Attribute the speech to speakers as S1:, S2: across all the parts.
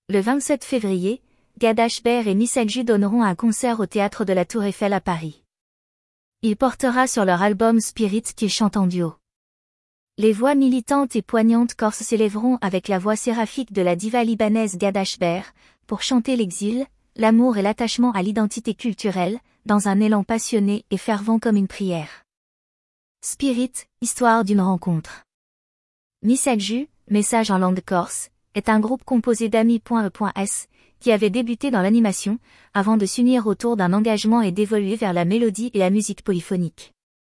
S1: Le 27 février, Gad Ashber et Miss Elju donneront un concert au théâtre de la Tour Eiffel à Paris. Il portera sur leur album Spirit qu'ils chantent en duo. Les voix militantes et poignantes corses s'élèveront avec la voix séraphique de la diva libanaise Gad Ashber, pour chanter l'exil, l'amour et l'attachement à l'identité culturelle, dans un élan passionné et fervent comme une prière. Spirit, histoire d'une rencontre. Miss Elju, message en langue corse, est un groupe composé d'amis.e.s, qui avait débuté dans l'animation, avant de s'unir autour d'un engagement et d'évoluer vers la mélodie et la musique polyphonique.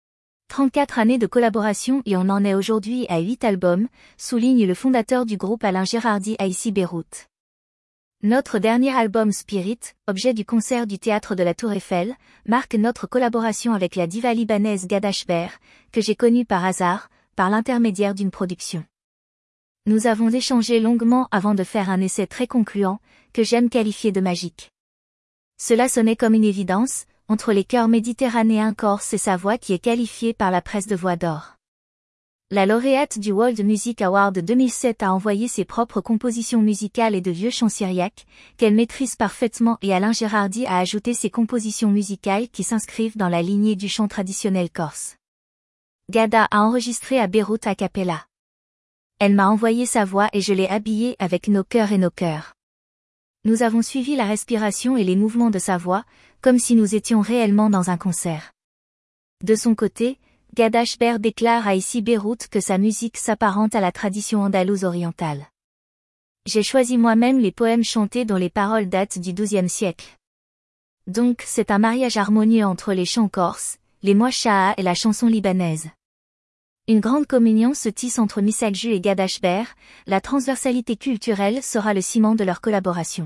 S1: 34 années de collaboration et on en est aujourd'hui à 8 albums, souligne le fondateur du groupe Alain Gérardy à ici Beyrouth. Notre dernier album Spirit, objet du concert du théâtre de la Tour Eiffel, marque notre collaboration avec la diva libanaise Gad Ashber, que j'ai connue par hasard, par l'intermédiaire d'une production. Nous avons échangé longuement avant de faire un essai très concluant, que j'aime qualifier de magique. Cela sonnait comme une évidence, entre les chœurs méditerranéens corse et sa voix qui est qualifiée par la presse de voix d'or. La lauréate du World Music Award 2007 a envoyé ses propres compositions musicales et de vieux chants syriaques, qu'elle maîtrise parfaitement, et Alain Gérardy a ajouté ses compositions musicales qui s'inscrivent dans la lignée du chant traditionnel corse. Gada a enregistré à Beyrouth a cappella. Elle m'a envoyé sa voix et je l'ai habillée avec nos cœurs et nos cœurs. Nous avons suivi la respiration et les mouvements de sa voix, comme si nous étions réellement dans un concert. De son côté, Gad Ashber déclare à ici Beyrouth que sa musique s'apparente à la tradition andalouse orientale. J'ai choisi moi-même les poèmes chantés dont les paroles datent du XIIe siècle. Donc c'est un mariage harmonieux entre les chants corses, les mouachaa et la chanson libanaise. Une grande communion se tisse entre Miss Elju et Gad Ashber, la transversalité culturelle sera le ciment de leur collaboration.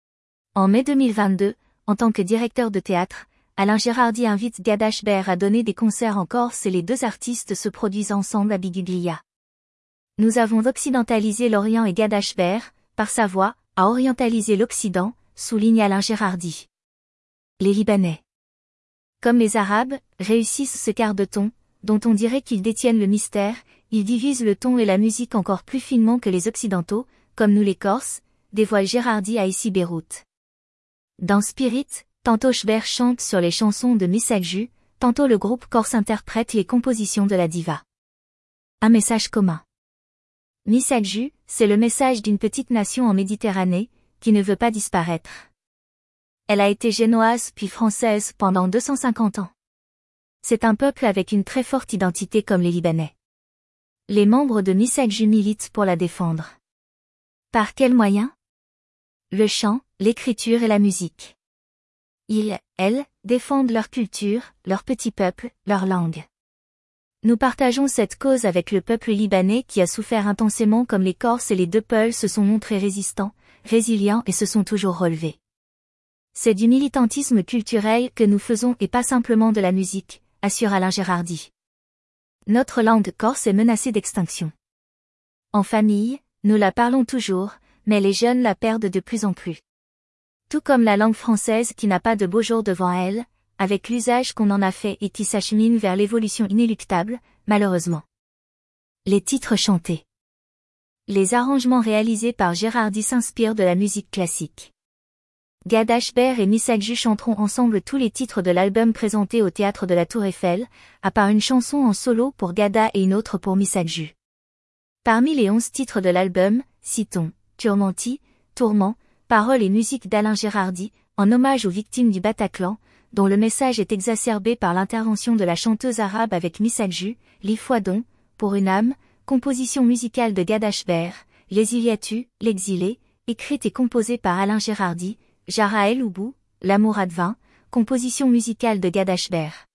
S1: En mai 2022, en tant que directeur de théâtre, Alain Gérardy invite Gad Ashber à donner des concerts en Corse et les deux artistes se produisent ensemble à Biguglia. Nous avons occidentalisé l'Orient et Gad Ashber, par sa voix, a orientalisé l'Occident, souligne Alain Gérardy. Les Libanais, comme les Arabes, réussissent ce quart de ton, dont on dirait qu'ils détiennent le mystère, ils divisent le ton et la musique encore plus finement que les Occidentaux, comme nous les Corses, dévoile Gérardy à ici Beyrouth. Dans Spirit, tantôt Ashber chante sur les chansons de Miss Elju, tantôt le groupe corse interprète les compositions de la diva. Un message commun. Miss Elju, c'est le message d'une petite nation en Méditerranée, qui ne veut pas disparaître. Elle a été génoise puis française pendant 250 ans. C'est un peuple avec une très forte identité comme les Libanais. Les membres de Miss Elju militent pour la défendre. Par quels moyens? Le chant, l'écriture et la musique. Ils, elles, défendent leur culture, leur petit peuple, leur langue. Nous partageons cette cause avec le peuple libanais qui a souffert intensément comme les Corses et les deux peuples se sont montrés résistants, résilients et se sont toujours relevés. C'est du militantisme culturel que nous faisons et pas simplement de la musique, assure Alain Gérardy. Notre langue corse est menacée d'extinction. En famille, nous la parlons toujours, mais les jeunes la perdent de plus en plus. Tout comme la langue française qui n'a pas de beau jour devant elle, avec l'usage qu'on en a fait et qui s'achemine vers l'évolution inéluctable, malheureusement. Les titres chantés. Les arrangements réalisés par Gérardy s'inspirent de la musique classique. Gad Ashber et Miss Elju chanteront ensemble tous les titres de l'album présenté au théâtre de la Tour Eiffel, à part une chanson en solo pour Gada et une autre pour Miss Elju. Parmi les 11 titres de l'album, citons Turmenti, Tourment, paroles et musique d'Alain Gérardy, en hommage aux victimes du Bataclan, dont le message est exacerbé par l'intervention de la chanteuse arabe avec Miss Elju, L'Ifouadon, Pour une âme, composition musicale de Gad Ashber, L'exiliatu, L'exilé, écrite et composée par Alain Gérardy, Jara El Oubou, L'amour advint, composition musicale de Gad Ashber.